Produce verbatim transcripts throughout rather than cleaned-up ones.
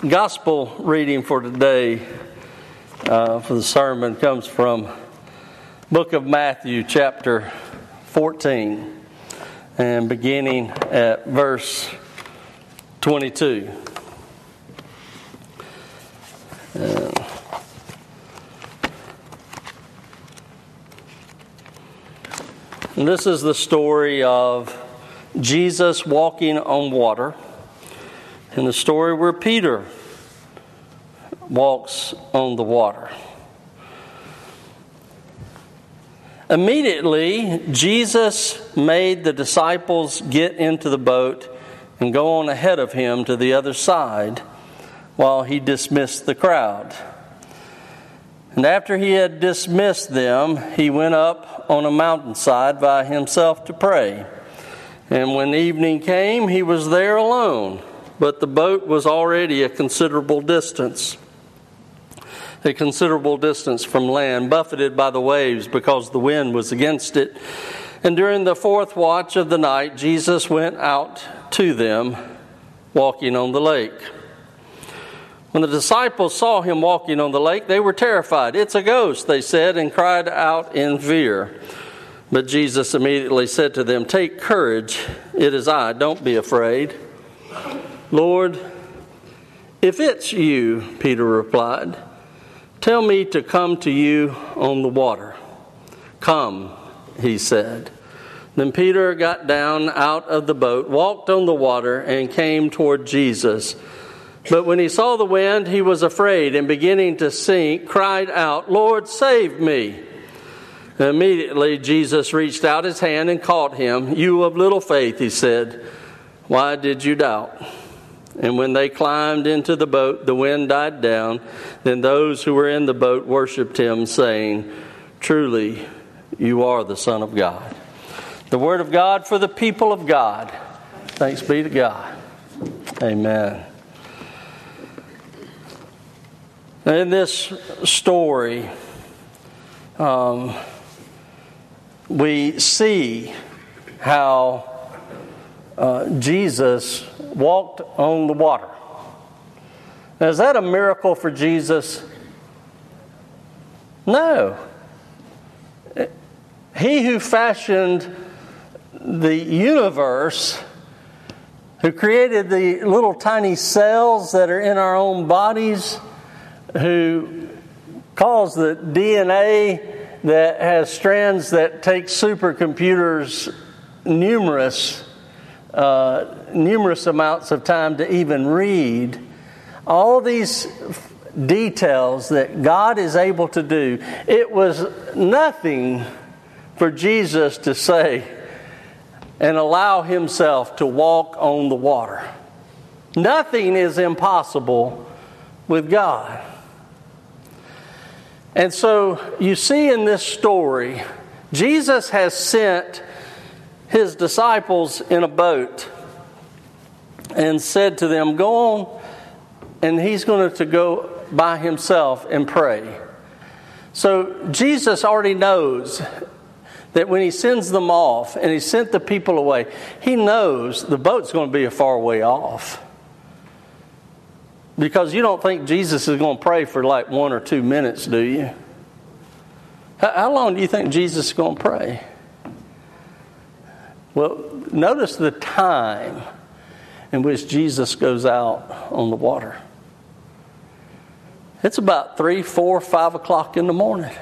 Gospel reading for today, uh, for the sermon, comes from book of Matthew, chapter fourteen, and beginning at verse twenty-two. Uh, and this is the story of Jesus walking on water, and the story where Peter walks on the water. Immediately, Jesus made the disciples get into the boat and go on ahead of him to the other side while he dismissed the crowd. And after he had dismissed them, he went up on a mountainside by himself to pray. And when evening came, he was there alone, but the boat was already a considerable distance, a considerable distance from land, buffeted by the waves because the wind was against it. And during the fourth watch of the night, Jesus went out to them, walking on the lake. When the disciples saw him walking on the lake, they were terrified. "It's a ghost," they said, and cried out in fear. But Jesus immediately said to them, "Take courage, it is I, don't be afraid." "Lord, if it's you," Peter replied, "tell me to come to you on the water." "Come," he said. Then Peter got down out of the boat, walked on the water, and came toward Jesus. But when he saw the wind, he was afraid, and beginning to sink, cried out, "Lord, save me." Immediately Jesus reached out his hand and caught him. "You of little faith," he said, "why did you doubt?" And when they climbed into the boat, the wind died down. Then those who were in the boat worshipped him, saying, "Truly, you are the Son of God." The word of God for the people of God. Thanks be to God. Amen. In this story, um, we see how uh, Jesus walked on the water. Now, is that a miracle for Jesus? No. He who fashioned the universe, who created the little tiny cells that are in our own bodies, who caused the D N A that has strands that take supercomputers numerous uh, numerous amounts of time to even read, all these details that God is able to do, it was nothing for Jesus to say and allow himself to walk on the water. Nothing is impossible with God. And so you see in this story, Jesus has sent his disciples in a boat and said to them, "Go on," and he's going to go by himself and pray. So Jesus already knows that when he sends them off and he sent the people away, he knows the boat's going to be a far way off. Because you don't think Jesus is going to pray for like one or two minutes, do you? How long do you think Jesus is going to pray? Well, notice the time in which Jesus goes out on the water. It's about three, four, five o'clock in the morning.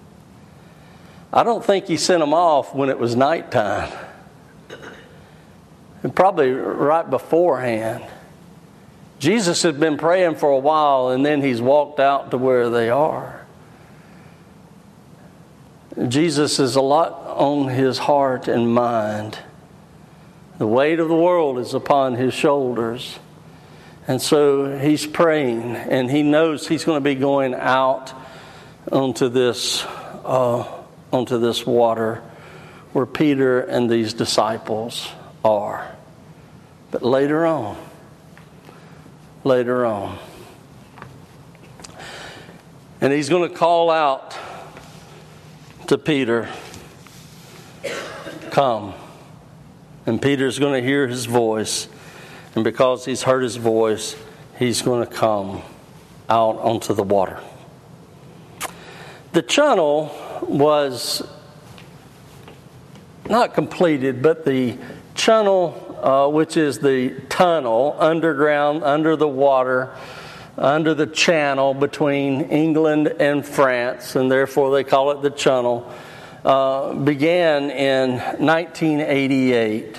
I don't think he sent them off when it was nighttime. And probably right beforehand. Jesus had been praying for a while, and then he's walked out to where they are. Jesus has a lot on his heart and mind. The weight of the world is upon his shoulders. And so he's praying, and he knows he's going to be going out onto this, uh, onto this water where Peter and these disciples are. But later on, later on. And he's going to call out to Peter, "Come." And Peter's going to hear his voice. And because he's heard his voice, he's going to come out onto the water. The channel was not completed, but the channel, uh, which is the tunnel underground, under the water, under the channel between England and France, and therefore they call it the channel, uh, began in nineteen eighty-eight.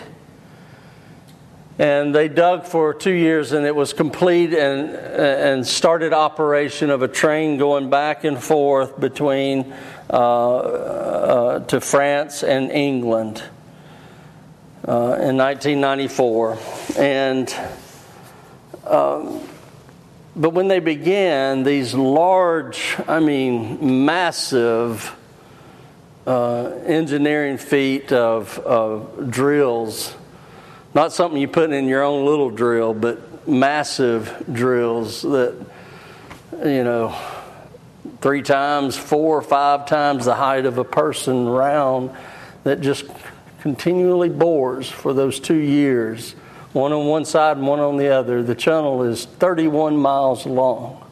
And they dug for two years, and it was complete and and started operation of a train going back and forth between uh, uh, to France and England uh, in nineteen ninety-four. And um, but when they began, these large, I mean, massive uh, engineering feat of, of drills. Not something you put in your own little drill, but massive drills that, you know, three times, four or five times the height of a person round, that just continually bores for those two years, one on one side and one on the other. The channel is thirty-one miles long.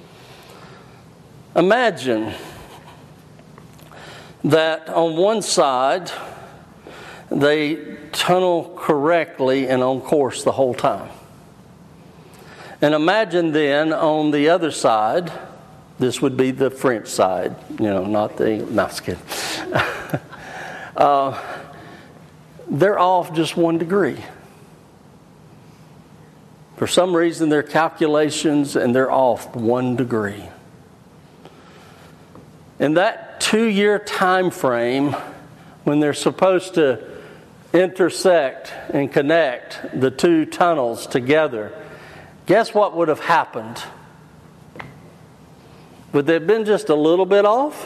Imagine that on one side they tunnel correctly and on course the whole time. And imagine then on the other side, this would be the French side, you know, not the, no, just kidding. uh, they're off just one degree. For some reason, their calculations, and they're off one degree. In that two-year time frame, when they're supposed to intersect and connect the two tunnels together, guess what would have happened? Would they have been just a little bit off?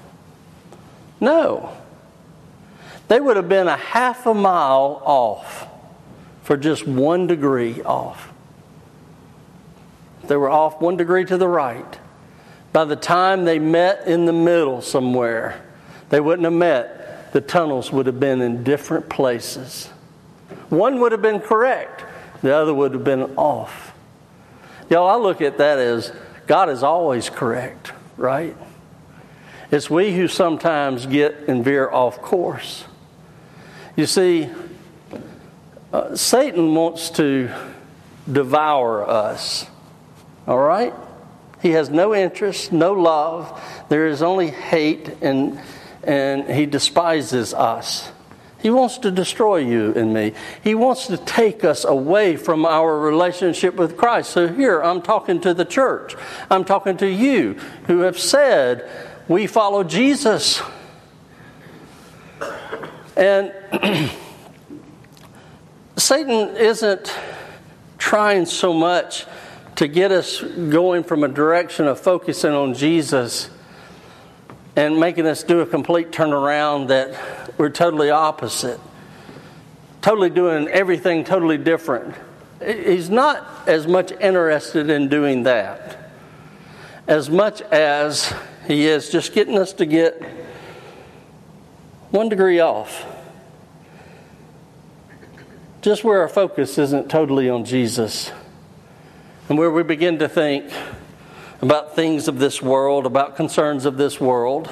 No. They would have been a half a mile off for just one degree off. They were off one degree to the right. By the time they met in the middle somewhere, they wouldn't have met. The tunnels would have been in different places. One would have been correct. The other would have been off. Y'all, I look at that as God is always correct, right? It's we who sometimes get and veer off course. You see, uh, Satan wants to devour us, all right? He has no interest, no love. There is only hate, and and he despises us. He wants to destroy you and me. He wants to take us away from our relationship with Christ. So here, I'm talking to the church. I'm talking to you who have said, we follow Jesus. And Satan isn't trying so much to get us going from a direction of focusing on Jesus and making us do a complete turnaround that we're totally opposite. Totally doing everything totally different. He's not as much interested in doing that as much as he is just getting us to get one degree off. Just where our focus isn't totally on Jesus. And where we begin to think about things of this world, about concerns of this world.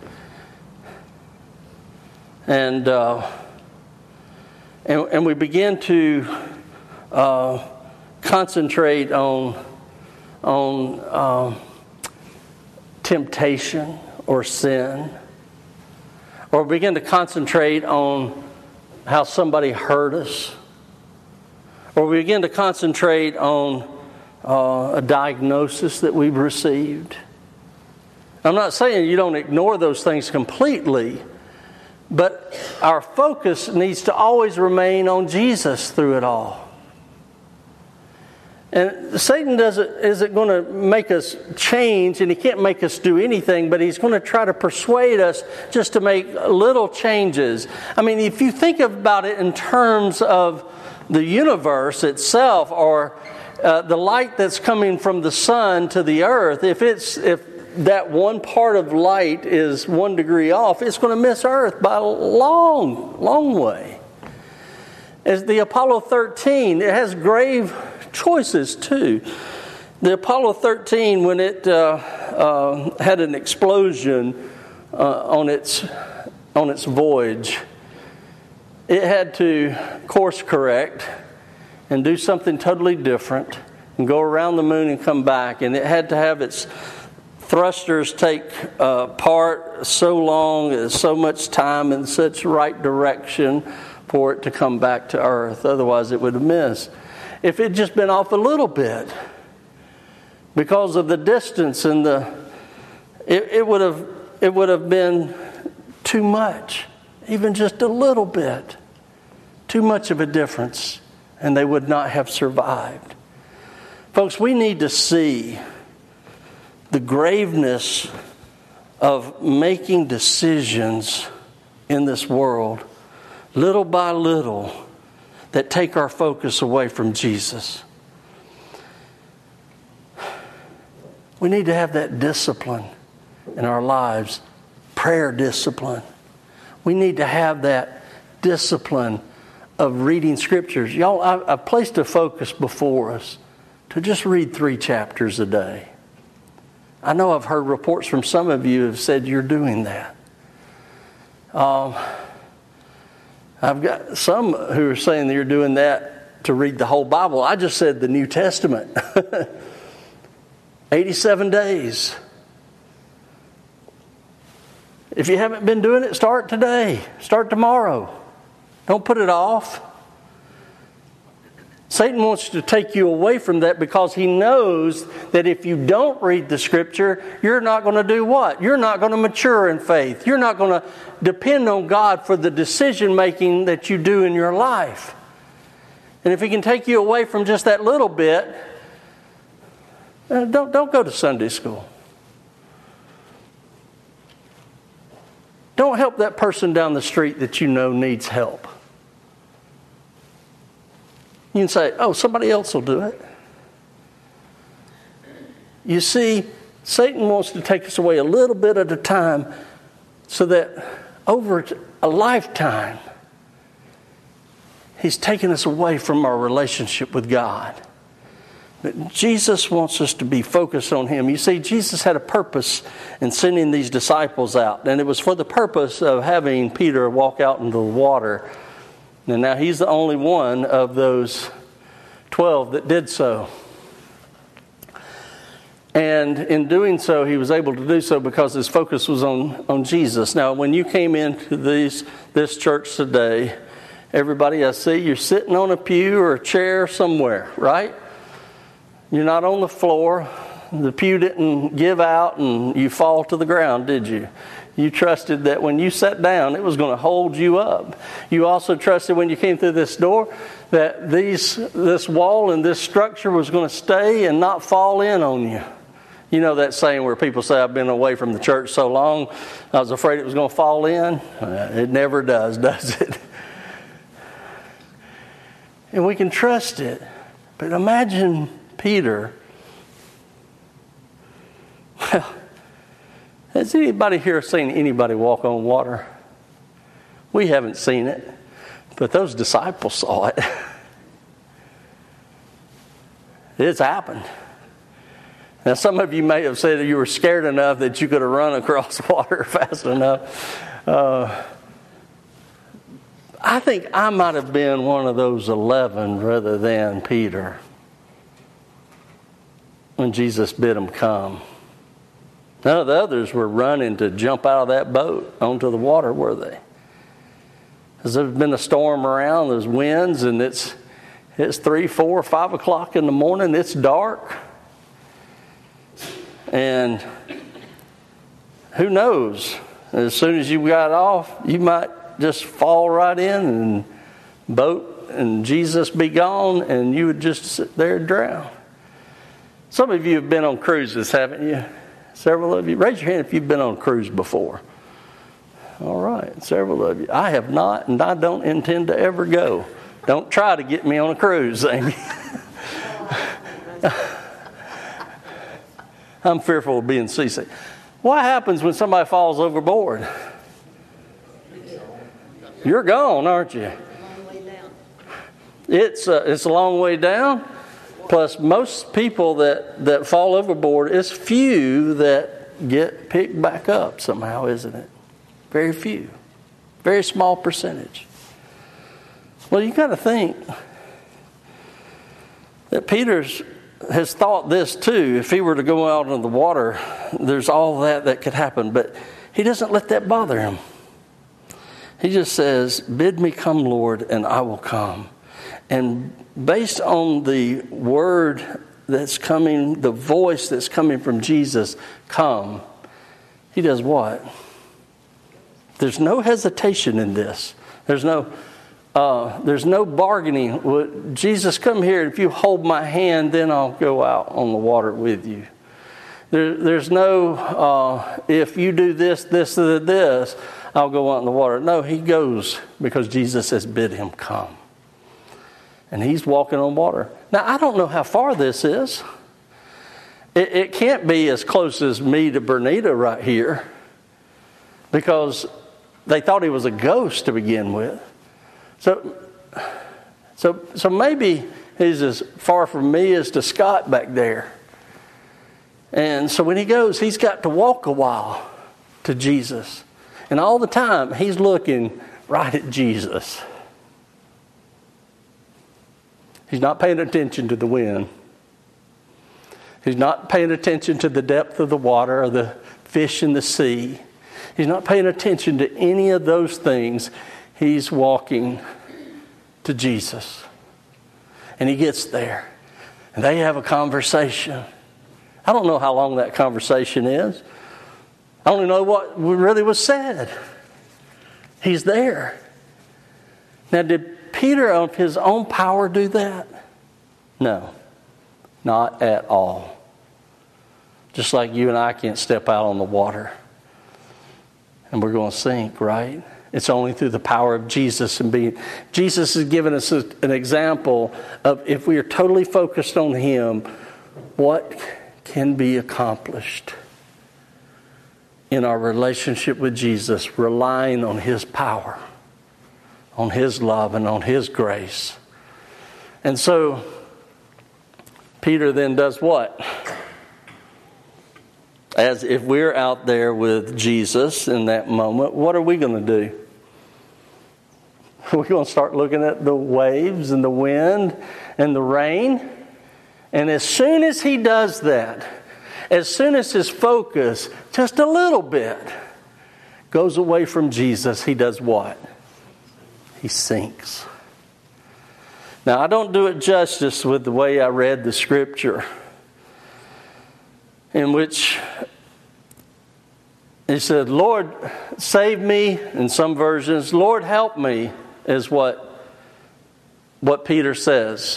And uh, and, and we begin to uh, concentrate on, on uh, temptation or sin. Or begin to concentrate on how somebody hurt us. Or we begin to concentrate on Uh, a diagnosis that we've received. I'm not saying you don't ignore those things completely, but our focus needs to always remain on Jesus through it all. And Satan doesn't isn't going to make us change, and he can't make us do anything, but he's going to try to persuade us just to make little changes. I mean, if you think about it in terms of the universe itself, or Uh, the light that's coming from the sun to the earth, if it's if that one part of light is one degree off, it's going to miss Earth by a long, long way. As the Apollo thirteen, it has grave choices too. The Apollo thirteen, when it uh, uh, had an explosion uh, on its on its voyage, it had to course correct and do something totally different and go around the moon and come back. And it had to have its thrusters take uh, part so long, so much time, in such right direction for it to come back to Earth. Otherwise, it would have missed. If it had just been off a little bit, because of the distance and the, it, it would have it would have been too much, even just a little bit, too much of a difference, and they would not have survived. Folks, we need to see the graveness of making decisions in this world, little by little, that take our focus away from Jesus. We need to have that discipline in our lives, prayer discipline. We need to have that discipline of reading scriptures. Y'all, I, I've placed a focus before us to just read three chapters a day. I know I've heard reports from some of you who have said you're doing that. Um, I've got some who are saying that you're doing that to read the whole Bible. I just said the New Testament. eighty-seven days. If you haven't been doing it, start today. Start tomorrow. Don't put it off. Satan wants to take you away from that because he knows that if you don't read the Scripture, you're not going to do what? You're not going to mature in faith. You're not going to depend on God for the decision making that you do in your life. And if he can take you away from just that little bit, don't, don't go to Sunday school. Don't help that person down the street that you know needs help. You can say, oh, somebody else will do it. You see, Satan wants to take us away a little bit at a time so that over a lifetime, he's taken us away from our relationship with God. But Jesus wants us to be focused on him. You see, Jesus had a purpose in sending these disciples out, and it was for the purpose of having Peter walk out into the water. And now he's the only one of those twelve that did so. And in doing so, he was able to do so because his focus was on, on Jesus. Now, when you came into these, this church today, everybody I see, you're sitting on a pew or a chair somewhere, right? You're not on the floor. The pew didn't give out and you fall to the ground, did you? You trusted that when you sat down, it was going to hold you up. You also trusted when you came through this door that these this wall and this structure was going to stay and not fall in on you. You know that saying where people say, I've been away from the church so long, I was afraid it was going to fall in? It never does, does it? And we can trust it. But imagine Peter. Well, has anybody here seen anybody walk on water? We haven't seen it, but those disciples saw it. It's happened. Now, some of you may have said that you were scared enough that you could have run across water fast enough. Uh, I think I might have been one of those eleven rather than Peter when Jesus bid him come. None of the others were running to jump out of that boat onto the water, were they? Because there's been a storm around, there's winds, and it's it's three, four, five o'clock in the morning. It's dark, and who knows? As soon as you got off, you might just fall right in and boat and Jesus be gone, and you would just sit there and drown. Some of you have been on cruises, haven't you? Several of you. Raise your hand if you've been on a cruise before. All right, several of you. I have not, and I don't intend to ever go. Don't try to get me on a cruise, Amy. I'm fearful of being seasick. What happens when somebody falls overboard? You're gone, aren't you? It's uh, it's a long way down. plus most people that, that fall overboard, it's few that get picked back up somehow, isn't it? Very few. Very small percentage. Well, you got to think that Peter's has thought this too. If he were to go out in the water, there's all that that could happen. But he doesn't let that bother him. He just says, bid me come, Lord, and I will come. And based on the word that's coming, the voice that's coming from Jesus, come, he does what? There's no hesitation in this. There's no uh, there's no bargaining. Jesus, come here. If you hold my hand, then I'll go out on the water with you. There, there's no, uh, if you do this, this, or this, I'll go out in the water. No, he goes because Jesus has bid him come. And he's walking on water. Now, I don't know how far this is. It, it can't be as close as me to Bernita right here, because they thought he was a ghost to begin with. So, so, so maybe he's as far from me as to Scott back there. And so when he goes, he's got to walk a while to Jesus. And all the time, he's looking right at Jesus. He's not paying attention to the wind. He's not paying attention to the depth of the water or the fish in the sea. He's not paying attention to any of those things. He's walking to Jesus. And he gets there. And they have a conversation. I don't know how long that conversation is. I don't know what really was said. He's there. Now, did Peter of his own power do that? No. Not at all. Just like you and I can't step out on the water and we're going to sink, right? It's only through the power of Jesus and being. Jesus has given us a, an example of, if we are totally focused on him, what can be accomplished in our relationship with Jesus, relying on his power, on his love, and on his grace. And so Peter then does what? As if we're out there with Jesus in that moment, what are we going to do? Are we going to start looking at the waves and the wind and the rain? And as soon as he does that, as soon as his focus, just a little bit, goes away from Jesus, he does what? He sinks. Now, I don't do it justice with the way I read the scripture, in which he said, Lord, save me, in some versions. Lord, help me, is what, what Peter says.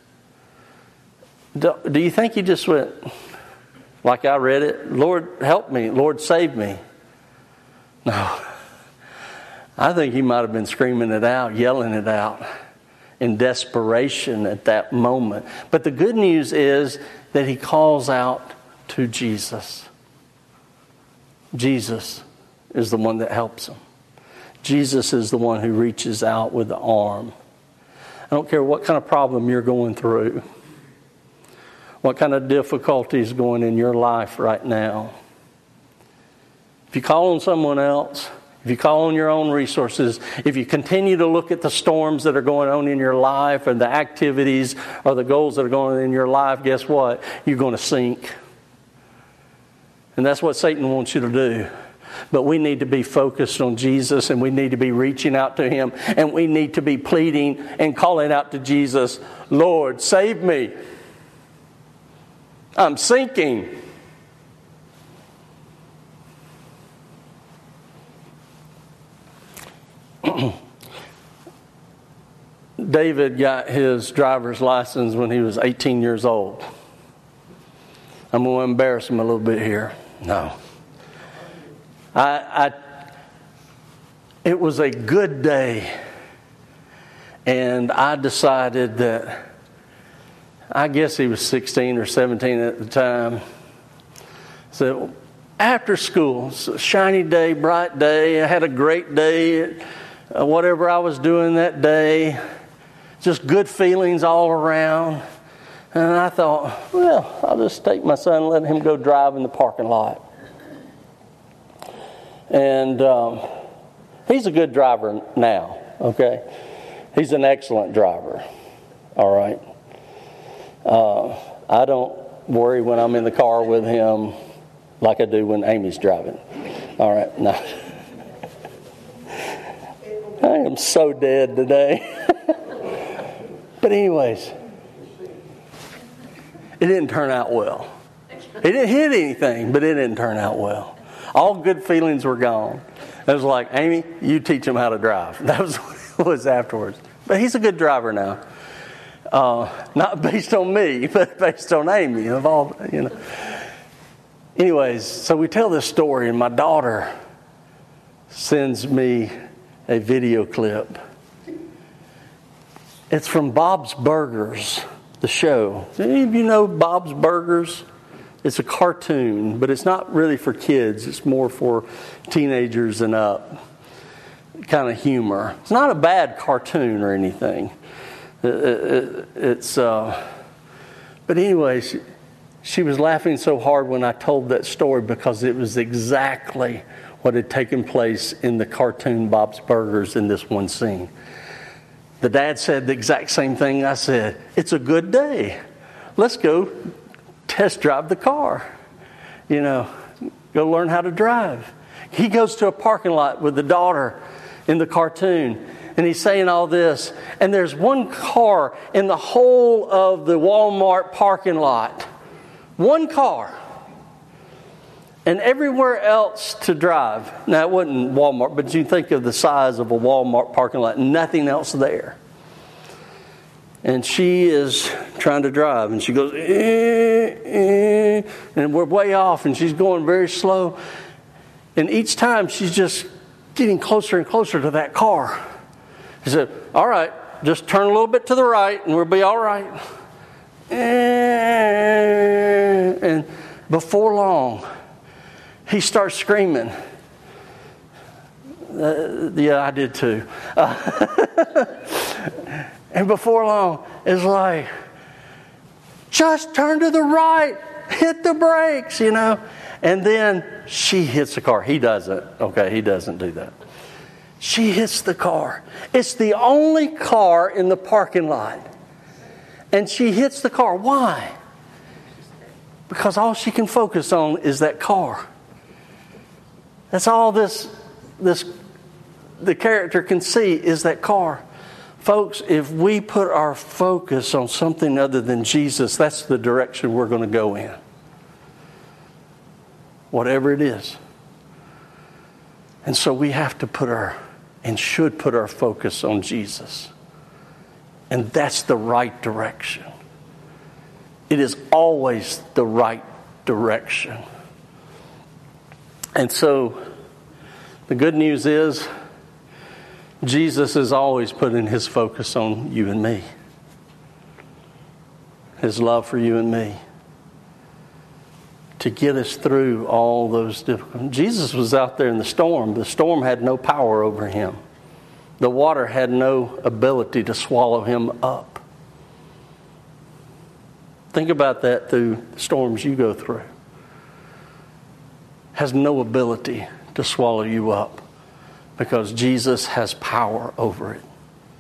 Do, do you think he just went, like I read it, Lord, help me, Lord, save me? No. I think he might have been screaming it out, yelling it out in desperation at that moment. But the good news is that he calls out to Jesus. Jesus is the one that helps him. Jesus is the one who reaches out with the arm. I don't care what kind of problem you're going through, what kind of difficulty is going in your life right now. If you call on someone else, if you call on your own resources, if you continue to look at the storms that are going on in your life and the activities or the goals that are going on in your life, guess what? You're going to sink. And that's what Satan wants you to do. But we need to be focused on Jesus, and we need to be reaching out to him, and we need to be pleading and calling out to Jesus, Lord, save me. I'm sinking. David got his driver's license when he was eighteen years old. I'm going to embarrass him a little bit here. No. I, I, it was a good day, and I decided that, I guess he was sixteen or seventeen at the time. So after school, it's a shiny day, bright day. I had a great day, uh, whatever I was doing that day. Just good feelings all around. And I thought, well, I'll just take my son and let him go drive in the parking lot. And um, he's a good driver now, okay? He's an excellent driver, all right? Uh, I don't worry when I'm in the car with him like I do when Amy's driving. All right, no. I am so dead today. But anyways, it didn't turn out well. It didn't hit anything, but it didn't turn out well. All good feelings were gone. It was like, Amy, you teach him how to drive. That was what it was afterwards. But he's a good driver now. Uh, not based on me, but based on Amy. Of all, you know. Anyways, so we tell this story, and my daughter sends me a video clip. It's from Bob's Burgers, the show. Do any of you know Bob's Burgers? It's a cartoon, but it's not really for kids. It's more for teenagers and up. Kind of humor. It's not a bad cartoon or anything. It, it, it's, uh, but anyway, she, she was laughing so hard when I told that story because it was exactly what had taken place in the cartoon Bob's Burgers in this one scene. The dad said the exact same thing I said. It's a good day. Let's go test drive the car. You know, go learn how to drive. He goes to a parking lot with the daughter in the cartoon, and he's saying all this, and there's one car in the whole of the Walmart parking lot. One car. And everywhere else to drive. Now, it wasn't Walmart, but you think of the size of a Walmart parking lot, nothing else there. And she is trying to drive, and she goes, eh, eh, and we're way off, and she's going very slow. And each time she's just getting closer and closer to that car. He said, all right, just turn a little bit to the right, and we'll be all right. And before long, he starts screaming. Uh, yeah, I did too. Uh, and before long, it's like, just turn to the right, hit the brakes, you know. And then she hits the car. He doesn't. Okay, he doesn't do that. She hits the car. It's the only car in the parking lot. And she hits the car. Why? Because all she can focus on is that car. That's all this, this, the character can see is that car. Folks, if we put our focus on something other than Jesus, that's the direction we're going to go in. Whatever it is. And so we have to put our, and should put our focus on Jesus. And that's the right direction. It is always the right direction. And so, the good news is, Jesus is always putting His focus on you and me. His love for you and me. To get us through all those difficult... Jesus was out there in the storm. The storm had no power over Him. The water had no ability to swallow Him up. Think about that through the storms you go through. Has no ability to swallow you up because Jesus has power over it.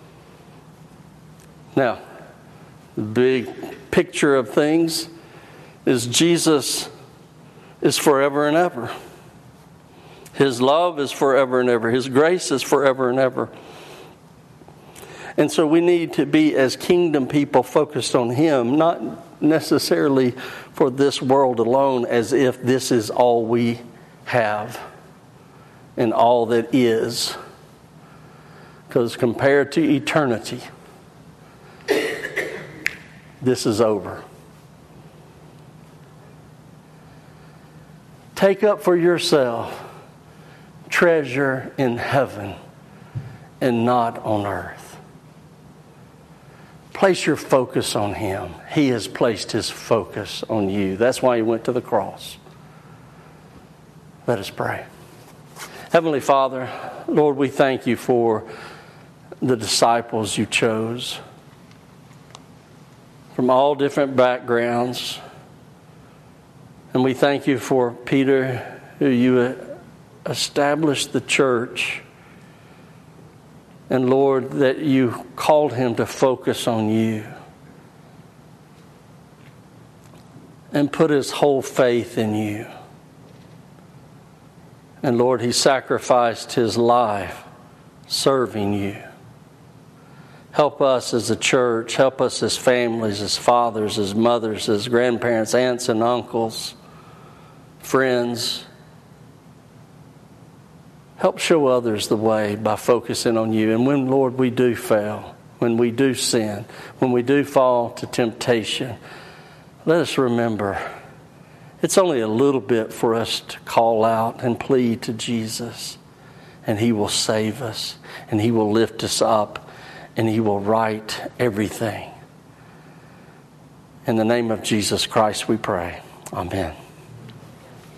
Now, the big picture of things is Jesus is forever and ever. His love is forever and ever. His grace is forever and ever. And so we need to be, as kingdom people, focused on Him, not necessarily for this world alone, as if this is all we have and all that is. Because compared to eternity, this is over. Take up for yourself treasure in heaven and not on earth. Place your focus on Him. He has placed His focus on you. That's why He went to the cross. Let us pray. Heavenly Father, Lord, we thank You for the disciples You chose from all different backgrounds. And we thank you for Peter, who you established the church. And Lord, that you called him to focus on you and put his whole faith in you. And Lord, he sacrificed his life serving you. Help us as a church, help us as families, as fathers, as mothers, as grandparents, aunts and uncles, friends. Help show others the way by focusing on you. And when, Lord, we do fail, when we do sin, when we do fall to temptation, let us remember it's only a little bit for us to call out and plead to Jesus. And he will save us. And he will lift us up. And he will right everything. In the name of Jesus Christ we pray. Amen.